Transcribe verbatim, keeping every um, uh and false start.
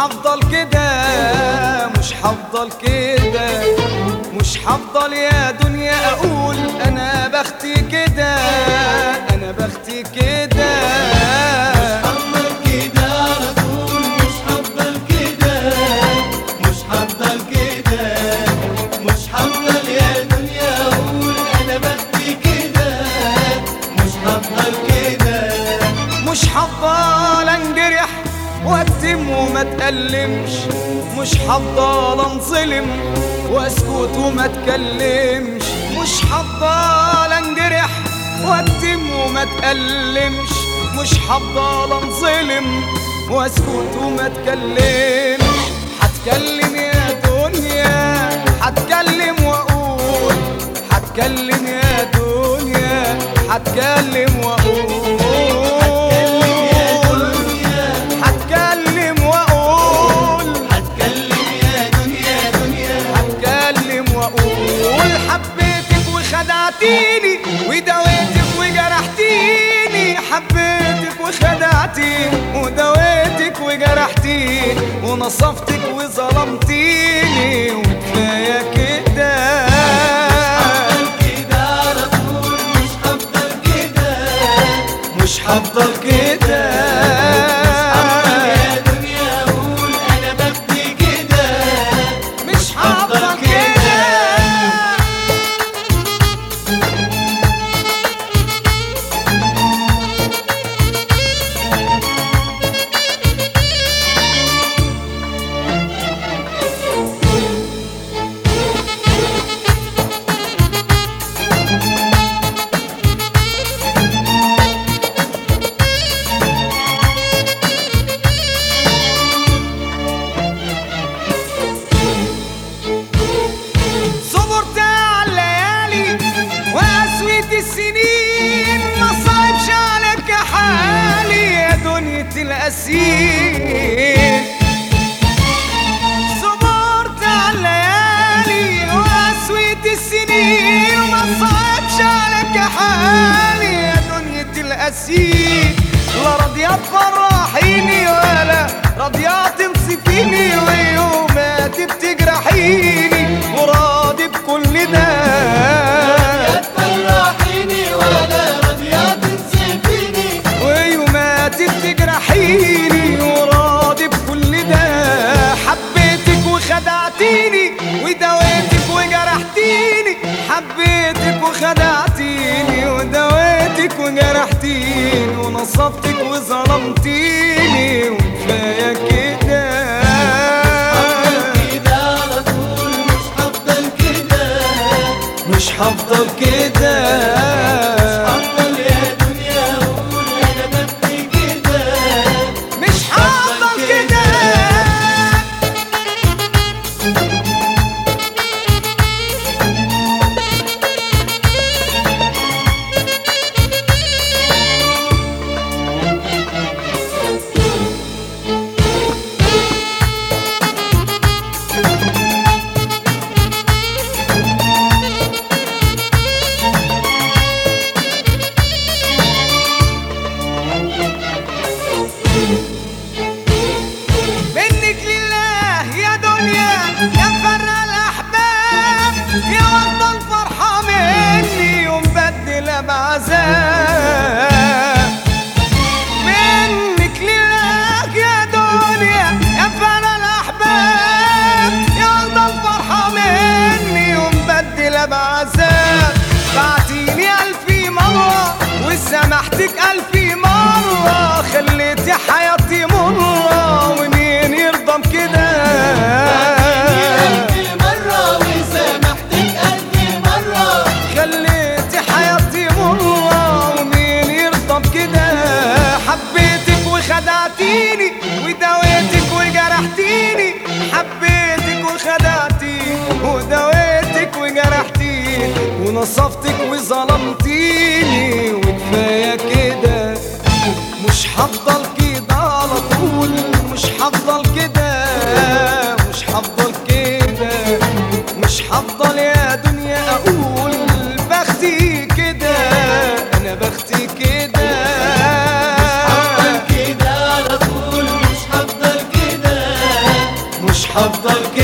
هفضل كده، مش هفضل كده، مش هفضل يا دنيا اقول انا بختي كده، انا بختي كده. مش هفضل كده على طول، مش هفضل كده، مش هفضل كده، مش هفضل يا دنيا اقول انا بختي كده، مش هفضل كده. مش هفضل انجرح واكتم وما اتألمش، مش هفضل انظلم واسكت وما اتكلمش، مش هفضل انجرح واكتم وما اتألمش، مش هفضل انظلم واسكت وما اتكلمش. هتكلم يا دنيا، هتكلم واقول، هتكلم يا دنيا، هتكلم واقول، خدعتيني ودويتك وجرحتيني، حبيتك وخدعتيني ودويتك وجرحتيني، ونصفتك وظلمتيني، وكفايه كده. مش هفضل كده على طول، مش هفضل كده، مش هفضل كده. السنين ما صعبش عليك حالي يا دنيا الأسير، صبرت على الليالي وقسوة السنين وما صعبش عليك حالي يا دنيا الأسير. لا راضية تفرحيني ولا راضية تنصفيني، ويوماتي بتجرحيني وراضي بكل ده. بتجرحيني وراضي بكل ده، حبيتك وخدعتيني ودويتك وجرحتيني، حبيتك وخدعتيني ودويتك وجرحتيني، ونصفتك وظلمتيني، وكفايه كده. هفضل كده على طول، مش هفضل كده، مش هفضل كده. يا ورد الفرحة مني ومبدلة بعذاب، منك لله يا دنيا يا فانا الأحباب، يا ورد الفرحة مني ومبدلة بعذاب. بعتيني ألف مرة وسامحتك ألف مرة، خليتي حياتي مرة ومين يرضى بكده. خدعتيني ودويتك وجرحتيني، حبيتك وخدعتيني ودويتك وجرحتيني، ونصفتك وظلمتيني، وكفايه كده. مش هفضل كده على طول، مش هفضل كده، مش هفضل كده، مش هفضل يا دنيا اقول بختي كده، انا بختي كده. هفضل كده